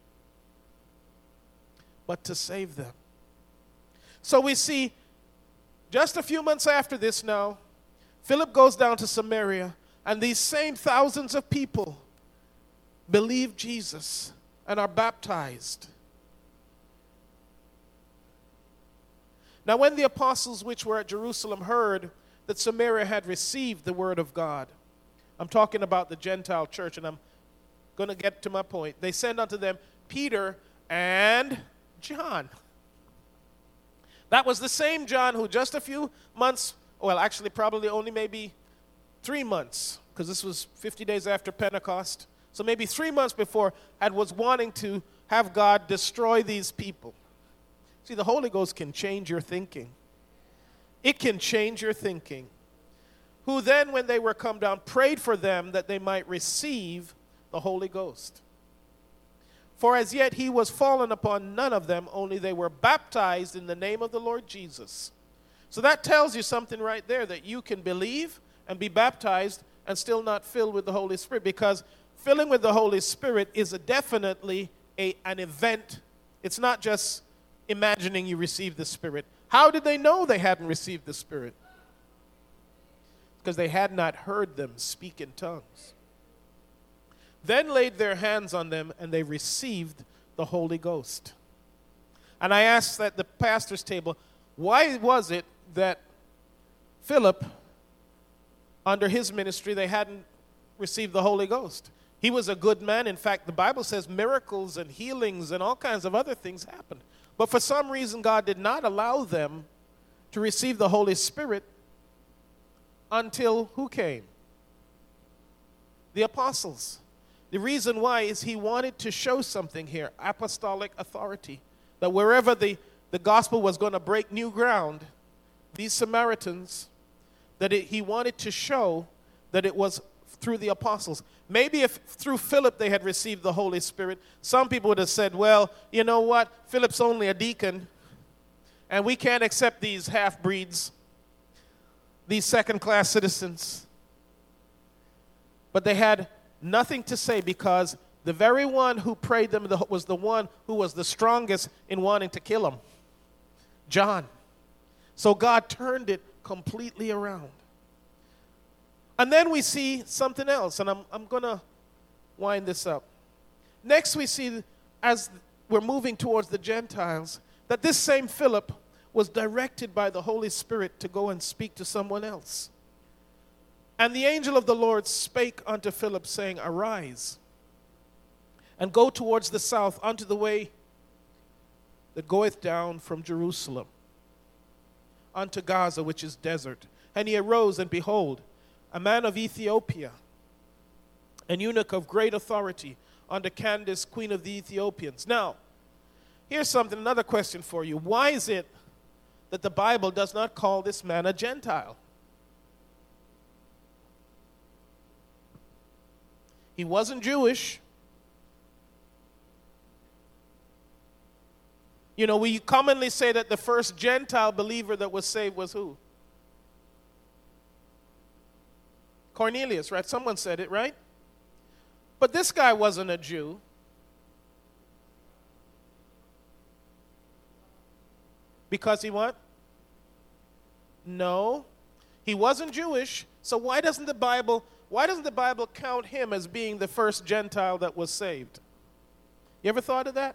But to save them. So we see, just a few months after this now, Philip goes down to Samaria, and these same thousands of people believe Jesus and are baptized. Now when the apostles which were at Jerusalem heard that Samaria had received the word of God, I'm talking about the Gentile church, and I'm going to get to my point. They sent unto them Peter and John. That was the same John who just a few months, well, actually probably only maybe 3 months, because this was 50 days after Pentecost. So maybe 3 months before, was wanting to have God destroy these people. See, the Holy Ghost can change your thinking. It can change your thinking. Who then, when they were come down, prayed for them that they might receive the Holy Ghost. For as yet he was fallen upon none of them, only they were baptized in the name of the Lord Jesus. So that tells you something right there, that you can believe and be baptized and still not filled with the Holy Spirit, because filling with the Holy Spirit is definitely an event. It's not just imagining you receive the Spirit. How did they know they hadn't received the Spirit? Because they had not heard them speak in tongues. Then laid their hands on them, and they received the Holy Ghost. And I asked at the pastor's table, why was it that Philip, under his ministry, they hadn't received the Holy Ghost? He was a good man. In fact, the Bible says miracles and healings and all kinds of other things happened. But for some reason, God did not allow them to receive the Holy Spirit until who came? The apostles. The reason why is he wanted to show something here, apostolic authority, that wherever the gospel was going to break new ground, these Samaritans, that he wanted to show that it was through the apostles. Maybe if through Philip they had received the Holy Spirit, some people would have said, well, you know what, Philip's only a deacon, and we can't accept these half-breeds, these second-class citizens. But they had nothing to say, because the very one who prayed them was the one who was the strongest in wanting to kill him, John. So God turned it completely around. And then we see something else, and I'm going to wind this up. Next we see, as we're moving towards the Gentiles, that this same Philip was directed by the Holy Spirit to go and speak to someone else. And the angel of the Lord spake unto Philip, saying, Arise, and go towards the south unto the way that goeth down from Jerusalem unto Gaza, which is desert. And he arose, and behold, a man of Ethiopia, an eunuch of great authority, under Candace, queen of the Ethiopians. Now, here's another question for you. Why is it that the Bible does not call this man a Gentile? He wasn't Jewish. You know, we commonly say that the first Gentile believer that was saved was who? Cornelius, right? Someone said it, right? But this guy wasn't a Jew. Because he what? No. He wasn't Jewish. So why doesn't the Bible count him as being the first Gentile that was saved? You ever thought of that?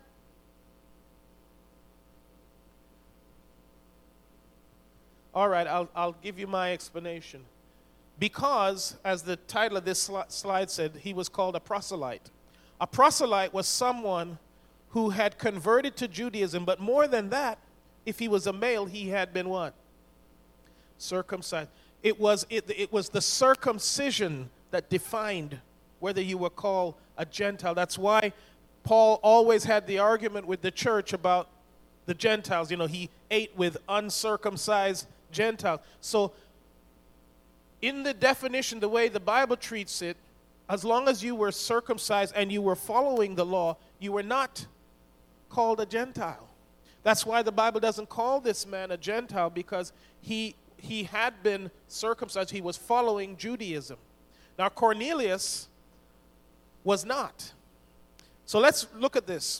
All right, I'll give you my explanation. Because, as the title of this slide said, he was called a proselyte. A proselyte was someone who had converted to Judaism, but more than that, if he was a male, he had been what? Circumcised. It was the circumcision that defined whether you were called a Gentile. That's why Paul always had the argument with the church about the Gentiles. You know, he ate with uncircumcised Gentiles. So, in the definition, the way the Bible treats it, as long as you were circumcised and you were following the law, you were not called a Gentile. That's why the Bible doesn't call this man a Gentile, because he had been circumcised. He was following Judaism. Now, Cornelius was not. So let's look at this.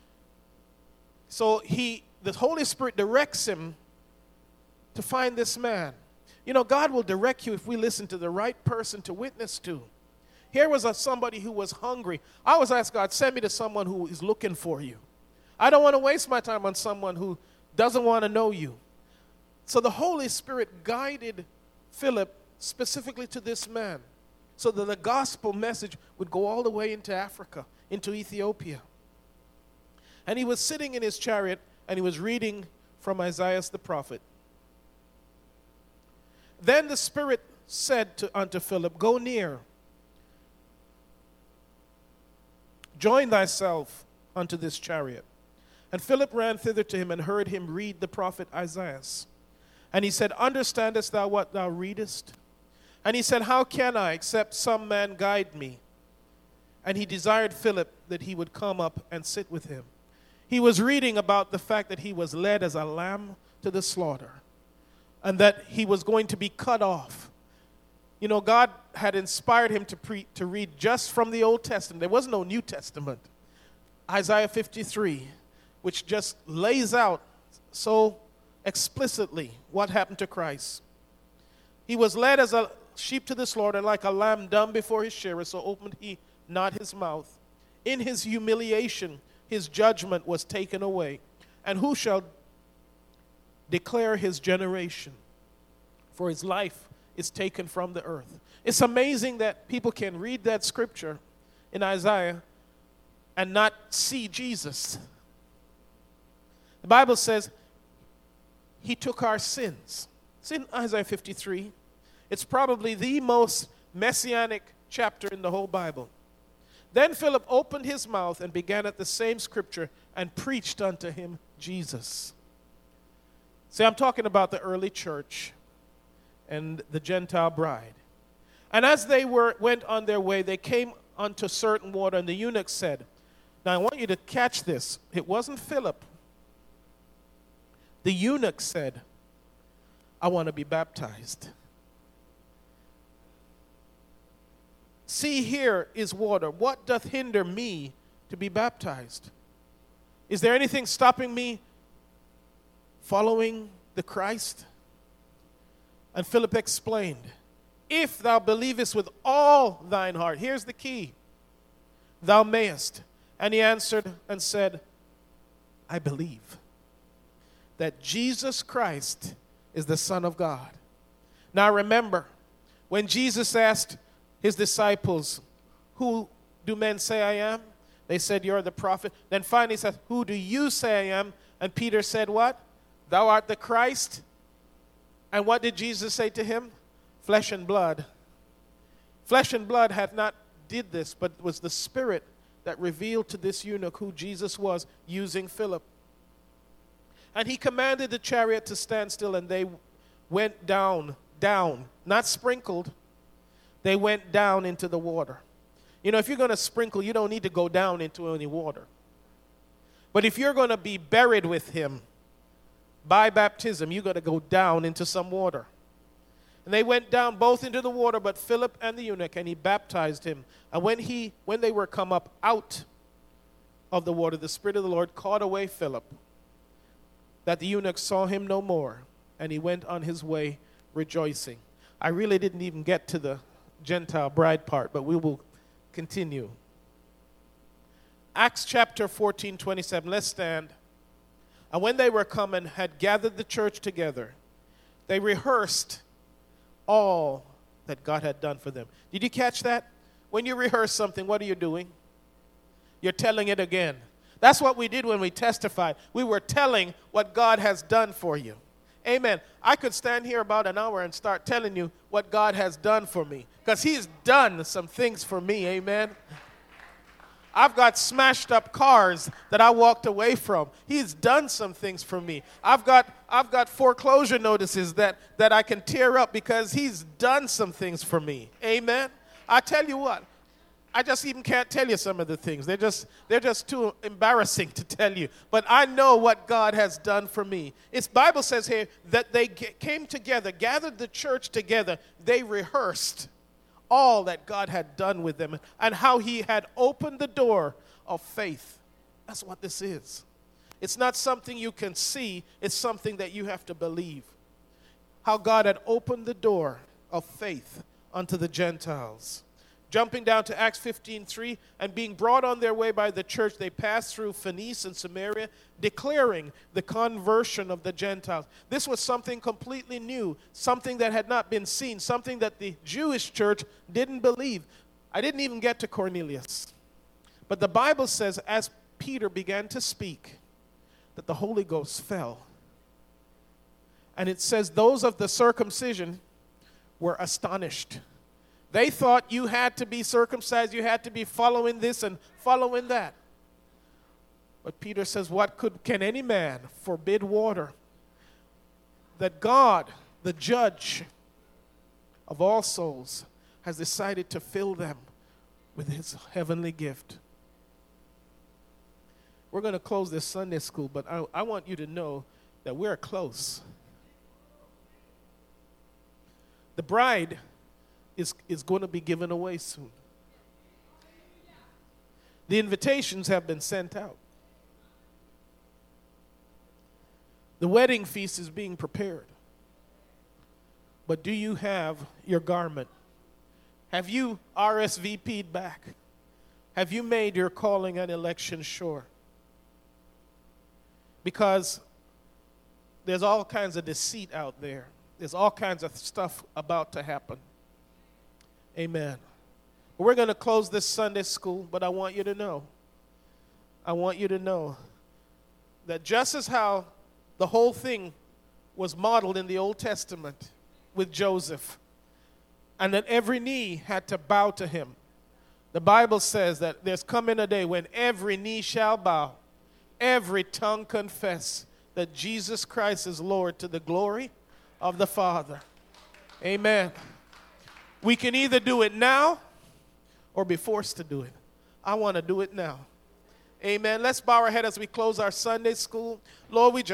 So the Holy Spirit directs him to find this man. You know, God will direct you if we listen to the right person to witness to. Here was somebody who was hungry. I always ask God, send me to someone who is looking for you. I don't want to waste my time on someone who doesn't want to know you. So the Holy Spirit guided Philip specifically to this man, so that the gospel message would go all the way into Africa, into Ethiopia. And he was sitting in his chariot, and he was reading from Isaiah the prophet. Then the Spirit said unto Philip, Go near, join thyself unto this chariot. And Philip ran thither to him and heard him read the prophet Isaiah. And he said, Understandest thou what thou readest? And he said, How can I, except some man guide me? And he desired Philip that he would come up and sit with him. He was reading about the fact that he was led as a lamb to the slaughter, and that he was going to be cut off. You know, God had inspired him to read just from the Old Testament. There was no New Testament. Isaiah 53, which just lays out so explicitly what happened to Christ. He was led as a sheep to the slaughter, like a lamb dumb before his shearer, so opened he not his mouth. In his humiliation, his judgment was taken away. And who shall declare his generation? For his life is taken from the earth. It's amazing that people can read that scripture in Isaiah and not see Jesus. The Bible says he took our sins. It's in Isaiah 53. It's probably the most messianic chapter in the whole Bible. Then Philip opened his mouth and began at the same scripture and preached unto him Jesus. See, I'm talking about the early church and the Gentile bride. And as they went on their way, they came unto certain water, and the eunuch said, now I want you to catch this. It wasn't Philip. The eunuch said, I want to be baptized. See, here is water. What doth hinder me to be baptized? Is there anything stopping me following the Christ? And Philip explained, if thou believest with all thine heart, here's the key, thou mayest. And he answered and said, I believe that Jesus Christ is the Son of God. Now remember, when Jesus asked his disciples, who do men say I am? They said, you're the prophet. Then finally he said, who do you say I am? And Peter said what? Thou art the Christ. And what did Jesus say to him? flesh and blood. Flesh and blood had not did this, but it was the Spirit that revealed to this eunuch who Jesus was using Philip. And he commanded the chariot to stand still, and they went down, not sprinkled. They went down into the water. You know, if you're going to sprinkle, you don't need to go down into any water. But if you're going to be buried with him by baptism, you're going to go down into some water. And they went down both into the water, but Philip and the eunuch, and he baptized him. And when they were come up out of the water, the Spirit of the Lord caught away Philip, that the eunuch saw him no more, and he went on his way rejoicing. I really didn't even get to the Gentile bride part, but we will continue. Acts chapter 14:27. Let's stand. And when they were come and had gathered the church together, they rehearsed all that God had done for them. Did you catch that? When you rehearse something, what are you doing? You're telling it again. That's what we did when we testified. We were telling what God has done for you. Amen. I could stand here about an hour and start telling you what God has done for me, because he's done some things for me. Amen. I've got smashed up cars that I walked away from. He's done some things for me. I've got foreclosure notices that I can tear up because he's done some things for me. Amen. I tell you what, I just even can't tell you some of the things. They're just too embarrassing to tell you. But I know what God has done for me. It's Bible says here that they came together, gathered the church together. They rehearsed all that God had done with them and how he had opened the door of faith. That's what this is. It's not something you can see. It's something that you have to believe. How God had opened the door of faith unto the Gentiles. Jumping down to Acts 15:3, and being brought on their way by the church, they passed through Phoenice and Samaria, declaring the conversion of the Gentiles. This was something completely new, something that had not been seen, something that the Jewish church didn't believe. I didn't even get to Cornelius. But the Bible says, as Peter began to speak, that the Holy Ghost fell. And it says those of the circumcision were astonished. They thought you had to be circumcised, you had to be following this and following that. But Peter says, can any man forbid water? That God, the judge of all souls, has decided to fill them with his heavenly gift. We're going to close this Sunday school, but I want you to know that we're close. The bride is going to be given away soon. The invitations have been sent out. The wedding feast is being prepared. But do you have your garment? Have you RSVP'd back? Have you made your calling and election sure? Because there's all kinds of deceit out there. There's all kinds of stuff about to happen. Amen. We're going to close this Sunday school, but I want you to know that just as how the whole thing was modeled in the Old Testament with Joseph, and that every knee had to bow to him, the Bible says that there's coming a day when every knee shall bow, every tongue confess that Jesus Christ is Lord, to the glory of the Father. Amen. We can either do it now or be forced to do it. I want to do it now. Amen. Let's bow our head as we close our Sunday school. Lord, we just